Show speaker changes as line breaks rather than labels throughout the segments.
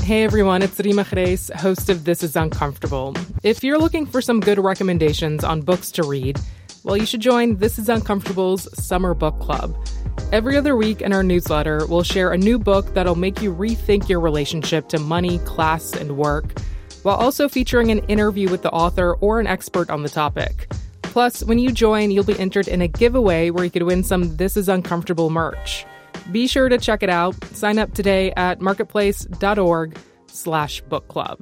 Hey everyone, it's Rima Khreis, host of This Is Uncomfortable. If you're looking for some good recommendations on books to read, well, you should join This Is Uncomfortable's Summer Book Club. Every other week in our newsletter, we'll share a new book that'll make you rethink your relationship to money, class, and work, while also featuring an interview with the author or an expert on the topic. Plus, when you join, you'll be entered in a giveaway where you could win some This Is Uncomfortable merch. Be sure to check it out. Sign up today at marketplace.org/book club.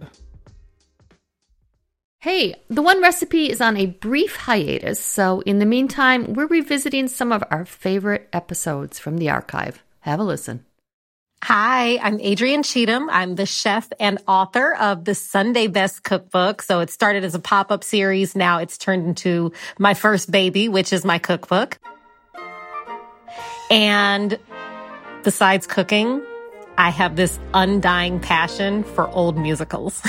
Hey, The One Recipe is on a brief hiatus, so in the meantime, we're revisiting some of our favorite episodes from the archive. Have a listen.
Hi, I'm Adrienne Cheatham. I'm the chef and author of the Sunday Best Cookbook. So it started as a pop-up series. Now it's turned into my first baby, which is my cookbook. And besides cooking, I have this undying passion for old musicals.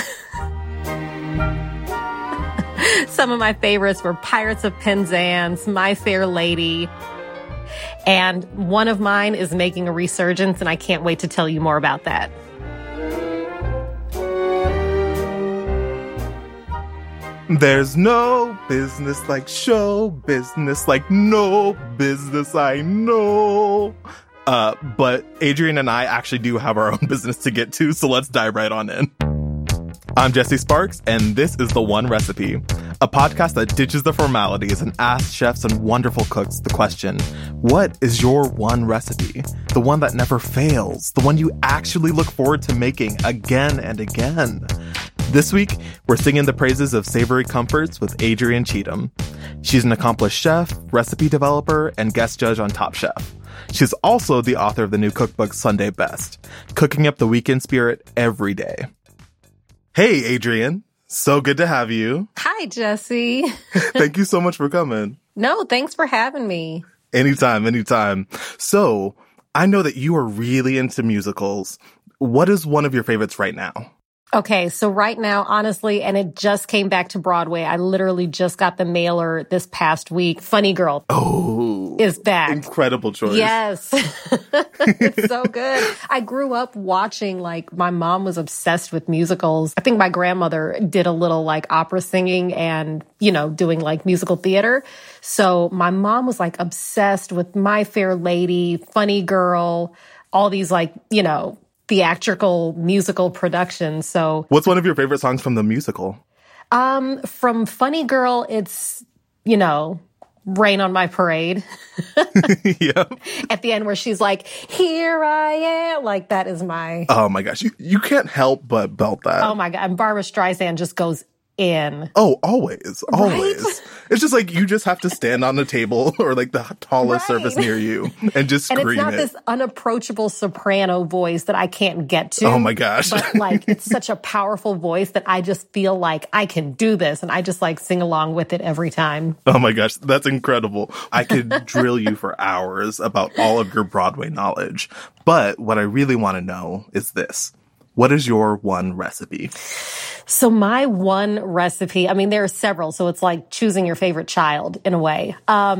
Some of my favorites were Pirates of Penzance, My Fair Lady, and one of mine is making a resurgence, and I can't wait to tell you more about that.
There's no business like show business, like no business I know. But Adrienne and I actually do have our own business to get to, so let's dive right on in. I'm Jesse Sparks, and this is The One Recipe, a podcast that ditches the formalities and asks chefs and wonderful cooks the question, what is your one recipe? The one that never fails, the one you actually look forward to making again and again. This week, we're singing the praises of savory comforts with Adrienne Cheatham. She's an accomplished chef, recipe developer, and guest judge on Top Chef. She's also the author of the new cookbook Sunday Best, cooking up the weekend spirit every day. Hey, Adrienne. So good to have you.
Hi, Jesse.
Thank you so much for coming.
No, thanks for having me.
Anytime. So, I know that you are really into musicals. What is one of your favorites right now?
Okay, so right now, honestly, and it just came back to Broadway. I literally just got the mailer this past week. Funny Girl is back.
Incredible choice.
Yes. It's so good. I grew up watching, my mom was obsessed with musicals. I think my grandmother did a little, opera singing and, doing, musical theater. So my mom was, obsessed with My Fair Lady, Funny Girl, all these, theatrical musical productions. So
what's one of your favorite songs from the musical?
From Funny Girl, it's, Rain on My Parade.
Yep.
At the end where she's like, here I am. That is my...
Oh my gosh. You can't help but belt that.
Oh my God. And Barbara Streisand just goes in.
Oh, always.
Right?
It's just you just have to stand on the table or the tallest surface near you and just scream it.
And it's not this unapproachable soprano voice that I can't get to.
Oh my gosh.
But it's such a powerful voice that I just feel like I can do this. And I just sing along with it every time.
Oh my gosh. That's incredible. I could drill you for hours about all of your Broadway knowledge. But what I really want to know is this. What is your one recipe?
So my one recipe, there are several, so it's like choosing your favorite child in a way.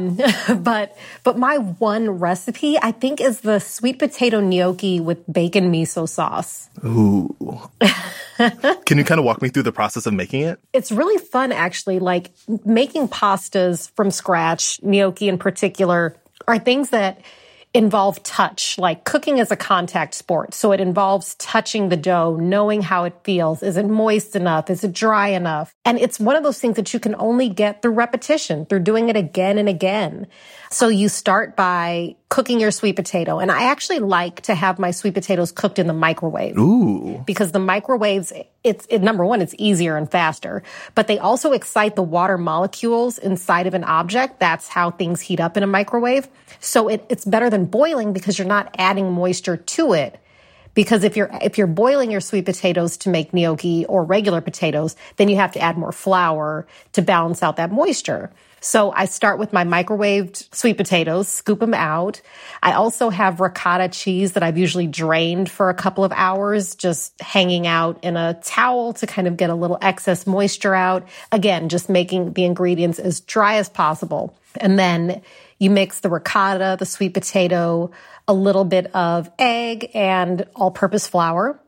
But my one recipe, I think, is the sweet potato gnocchi with bacon miso sauce.
Ooh. Can you kind of walk me through the process of making it?
It's really fun, actually. Making pastas from scratch, gnocchi in particular, are things that involve touch. Cooking is a contact sport. So it involves touching the dough, knowing how it feels. Is it moist enough? Is it dry enough? And it's one of those things that you can only get through repetition, through doing it again and again. So you start by cooking your sweet potato. And I actually like to have my sweet potatoes cooked in the microwave.
Ooh.
Because the microwaves, number one, it's easier and faster. But they also excite the water molecules inside of an object. That's how things heat up in a microwave. So it's better than boiling because you're not adding moisture to it. Because if you're boiling your sweet potatoes to make gnocchi or regular potatoes, then you have to add more flour to balance out that moisture. So I start with my microwaved sweet potatoes, scoop them out. I also have ricotta cheese that I've usually drained for a couple of hours, just hanging out in a towel to kind of get a little excess moisture out. Again, just making the ingredients as dry as possible. And then you mix the ricotta, the sweet potato, a little bit of egg and all-purpose flour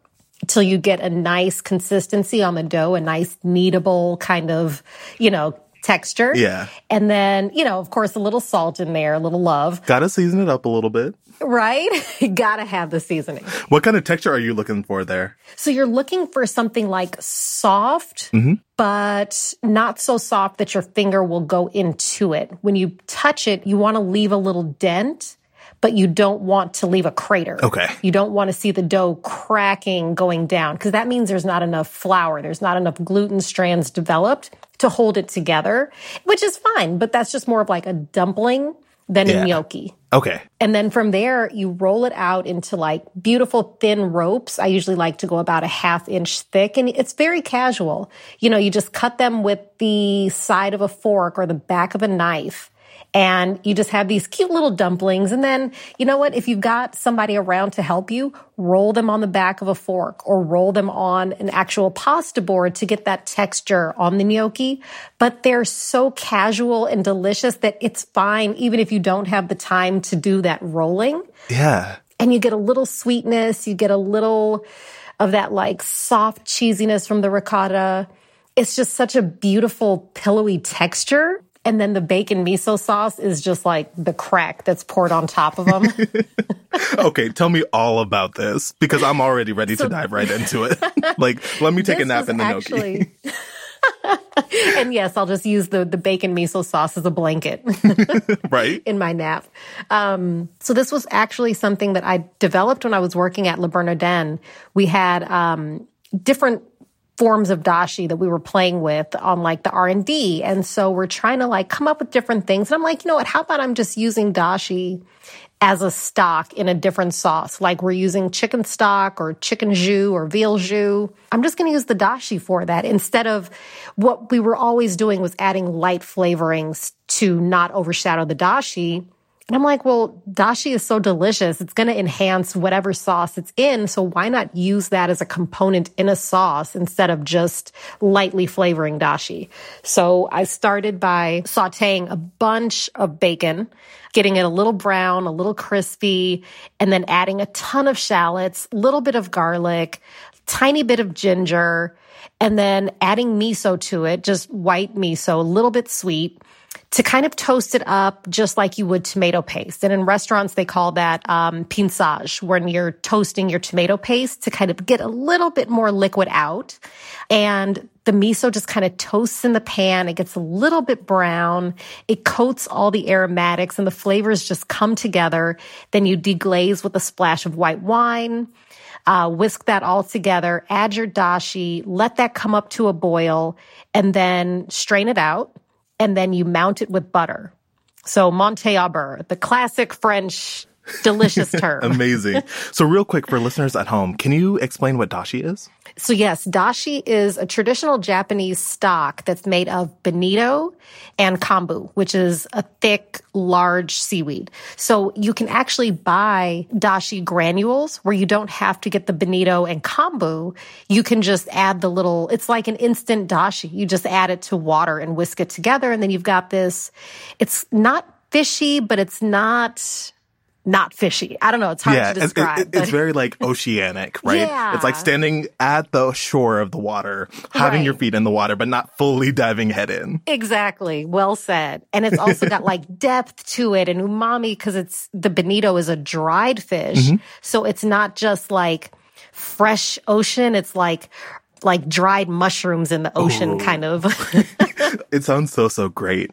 till you get a nice consistency on the dough, a nice kneadable kind of, texture.
Yeah.
And then, of course, a little salt in there, a little love.
Gotta season it up a little bit.
Right? Gotta have the seasoning.
What kind of texture are you looking for there?
So you're looking for something like soft, but not so soft that your finger will go into it. When you touch it, you want to leave a little dent, but you don't want to leave a crater.
Okay.
You don't want to see the dough cracking going down, because that means there's not enough flour. There's not enough gluten strands developed to hold it together, which is fine, but that's just more of like a dumpling than a gnocchi.
Okay.
And then from there, you roll it out into like beautiful thin ropes. I usually like to go about a 1/2 inch thick, and it's very casual. You just cut them with the side of a fork or the back of a knife. And you just have these cute little dumplings. And then, you know what? If you've got somebody around to help you, roll them on the back of a fork or roll them on an actual pasta board to get that texture on the gnocchi. But they're so casual and delicious that it's fine even if you don't have the time to do that rolling.
Yeah.
And you get a little sweetness. You get a little of that like soft cheesiness from the ricotta. It's just such a beautiful, pillowy texture. And then the bacon miso sauce is just like the crack that's poured on top of them.
Okay, tell me all about this, because I'm already ready to dive right into it. Let me take a nap in the gnocchi.
And yes, I'll just use the bacon miso sauce as a blanket.
Right.
In my nap. So this was actually something that I developed when I was working at Le Bernardin. We had different forms of dashi that we were playing with on like the R&D. And so we're trying to like come up with different things. And I'm like, you know what, how about I'm just using dashi as a stock in a different sauce? Like we're using chicken stock or chicken jus or veal jus. I'm just going to use the dashi for that, instead of what we were always doing was adding light flavorings to not overshadow the dashi. And I'm like, well, dashi is so delicious. It's going to enhance whatever sauce it's in. So why not use that as a component in a sauce instead of just lightly flavoring dashi? So I started by sauteing a bunch of bacon, getting it a little brown, a little crispy, and then adding a ton of shallots, a little bit of garlic, tiny bit of ginger, and then adding miso to it, just white miso, a little bit sweet, to kind of toast it up just like you would tomato paste. And in restaurants, they call that pinçage, when you're toasting your tomato paste to kind of get a little bit more liquid out. And the miso just kind of toasts in the pan. It gets a little bit brown. It coats all the aromatics and the flavors just come together. Then you deglaze with a splash of white wine. Whisk that all together, add your dashi, let that come up to a boil, and then strain it out. And then you mount it with butter. So monter au beurre, the classic French delicious term.
Amazing. So real quick for listeners at home, can you explain what dashi is?
So yes, dashi is a traditional Japanese stock that's made of bonito and kombu, which is a thick, large seaweed. So you can actually buy dashi granules where you don't have to get the bonito and kombu. You can just add the little, it's like an instant dashi. You just add it to water and whisk it together. And then you've got this, it's not fishy, but it's not fishy. I don't know. It's hard to describe.
It's very like oceanic, right?
Yeah.
It's like standing at the shore of the water, having your feet in the water, but not fully diving head in.
Exactly. Well said. And it's also got like depth to it and umami, because the bonito is a dried fish. Mm-hmm. So it's not just like fresh ocean. It's like dried mushrooms in the ocean. Ooh. Kind of.
It sounds so great.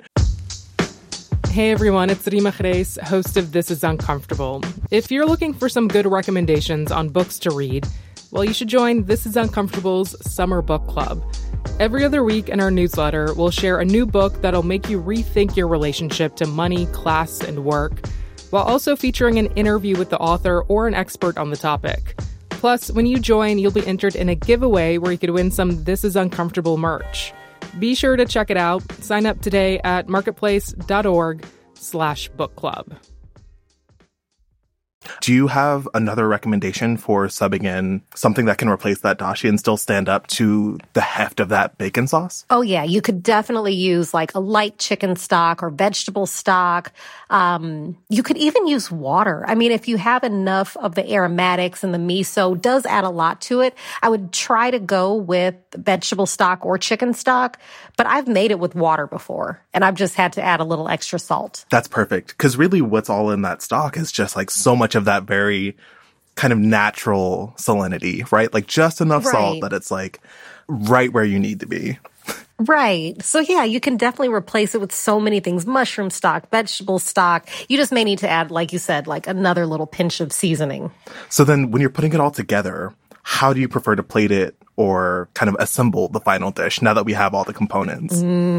Hey everyone, it's Rima Reis, host of This Is Uncomfortable. If you're looking for some good recommendations on books to read, well, you should join This Is Uncomfortable's Summer Book Club. Every other week in our newsletter, we'll share a new book that'll make you rethink your relationship to money, class, and work, while also featuring an interview with the author or an expert on the topic. Plus, when you join, you'll be entered in a giveaway where you could win some This Is Uncomfortable merch. Be sure to check it out. Sign up today at marketplace.org/book club.
Do you have another recommendation for subbing in something that can replace that dashi and still stand up to the heft of that bacon sauce?
Oh, yeah. You could definitely use like a light chicken stock or vegetable stock. You could even use water. I mean, if you have enough of the aromatics and the miso does add a lot to it, I would try to go with vegetable stock or chicken stock, but I've made it with water before and I've just had to add a little extra salt.
That's perfect. Because really what's all in that stock is just like so much of that very kind of natural salinity, right? Like just enough salt that it's like right where you need to be.
Right. So yeah, you can definitely replace it with so many things. Mushroom stock, vegetable stock. You just may need to add, like you said, like another little pinch of seasoning.
So then when you're putting it all together, how do you prefer to plate it or kind of assemble the final dish now that we have all the components?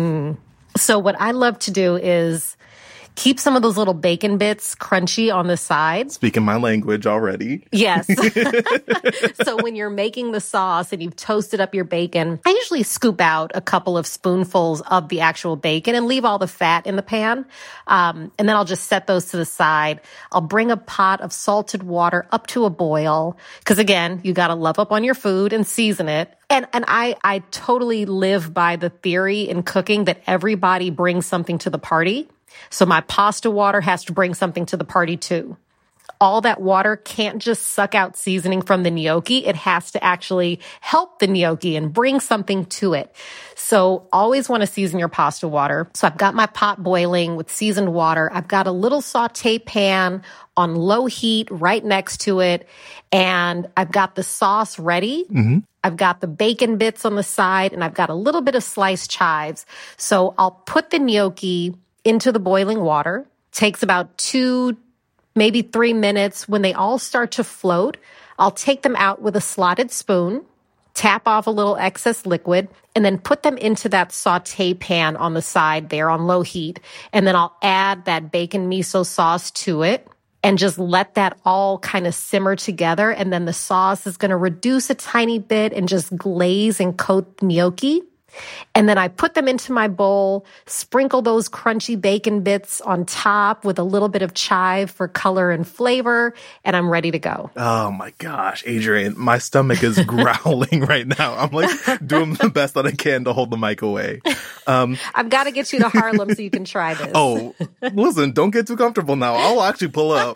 So what I love to do is keep some of those little bacon bits crunchy on the sides.
Speaking my language already.
Yes. So when you're making the sauce and you've toasted up your bacon, I usually scoop out a couple of spoonfuls of the actual bacon and leave all the fat in the pan. And then I'll just set those to the side. I'll bring a pot of salted water up to a boil. Because again, you got to love up on your food and season it. And I totally live by the theory in cooking that everybody brings something to the party. So my pasta water has to bring something to the party too. All that water can't just suck out seasoning from the gnocchi. It has to actually help the gnocchi and bring something to it. So always want to season your pasta water. So I've got my pot boiling with seasoned water. I've got a little saute pan on low heat right next to it. And I've got the sauce ready. Mm-hmm. I've got the bacon bits on the side and I've got a little bit of sliced chives. So I'll put the gnocchi into the boiling water. Takes about 2, maybe 3 minutes. When they all start to float, I'll take them out with a slotted spoon, tap off a little excess liquid, and then put them into that saute pan on the side there on low heat. And then I'll add that bacon miso sauce to it and just let that all kind of simmer together. And then the sauce is going to reduce a tiny bit and just glaze and coat the gnocchi. And then I put them into my bowl, sprinkle those crunchy bacon bits on top with a little bit of chive for color and flavor, and I'm ready to go.
Oh my gosh, Adrienne, my stomach is growling right now. I'm like doing the best that I can to hold the mic away.
I've got to get you to Harlem so you can try this.
Oh, listen, don't get too comfortable now. I'll actually pull up.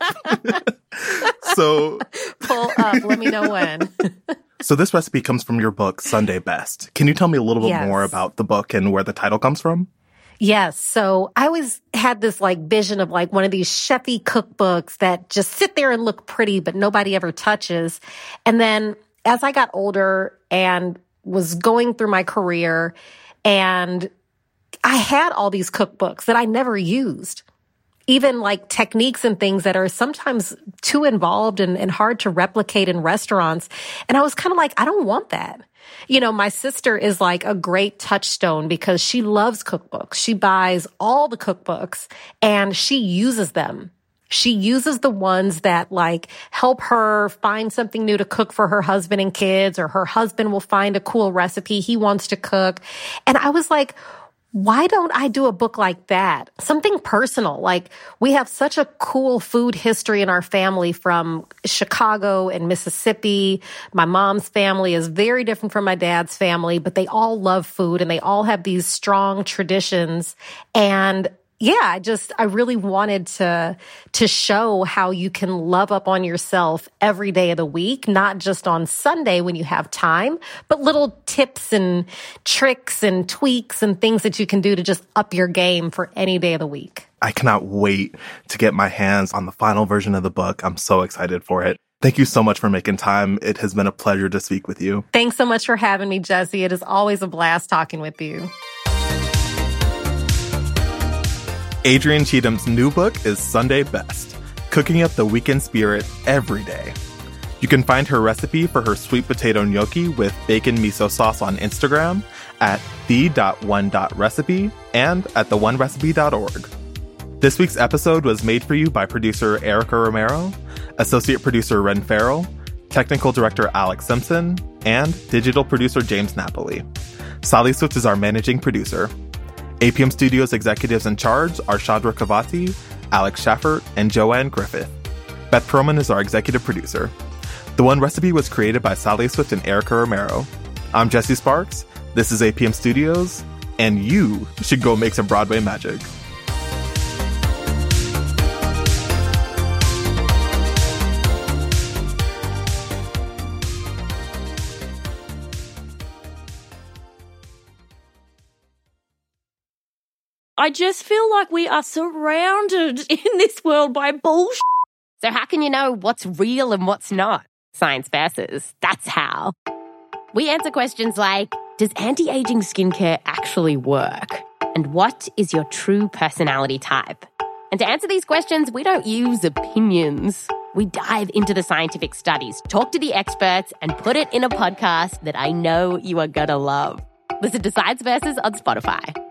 So
pull up. Let me know when.
So this recipe comes from your book, Sunday Best. Can you tell me a little bit more about the book and where the title comes from?
Yes. So I always had this like vision of like one of these chefy cookbooks that just sit there and look pretty, but nobody ever touches. And then as I got older and was going through my career, and I had all these cookbooks that I never used. Even like techniques and things that are sometimes too involved and hard to replicate in restaurants. And I was kind of like, I don't want that. You know, my sister is like a great touchstone because she loves cookbooks. She buys all the cookbooks and she uses them. She uses the ones that like help her find something new to cook for her husband and kids, or her husband will find a cool recipe he wants to cook. And I was like, why don't I do a book like that? Something personal. Like we have such a cool food history in our family from Chicago and Mississippi. My mom's family is very different from my dad's family, but they all love food and they all have these strong traditions. And yeah, I really wanted to show how you can love up on yourself every day of the week, not just on Sunday when you have time, but little tips and tricks and tweaks and things that you can do to just up your game for any day of the week.
I cannot wait to get my hands on the final version of the book. I'm so excited for it. Thank you so much for making time. It has been a pleasure to speak with you.
Thanks so much for having me, Jesse. It is always a blast talking with you.
Adrienne Cheatham's new book is Sunday Best, cooking up the weekend spirit every day. You can find her recipe for her sweet potato gnocchi with bacon miso sauce on Instagram at the.one.recipe and at theonerecipe.org. This week's episode was made for you by producer Erica Romero, associate producer Ren Farrell, technical director Alex Simpson, and digital producer James Napoli. Sally Swift is our managing producer. APM Studios executives in charge are Chandra Kavati, Alex Schaffert, and Joanne Griffith. Beth Perlman is our executive producer. The One Recipe was created by Sally Swift and Erica Romero. I'm Jesse Sparks. This is APM Studios, and you should go make some Broadway magic.
I just feel like we are surrounded in this world by bullshit.
So how can you know what's real and what's not? Science versus. That's how. We answer questions like, does anti-aging skincare actually work? And what is your true personality type? And to answer these questions, we don't use opinions. We dive into the scientific studies, talk to the experts, and put it in a podcast that I know you are gonna love. Listen to Science Versus on Spotify.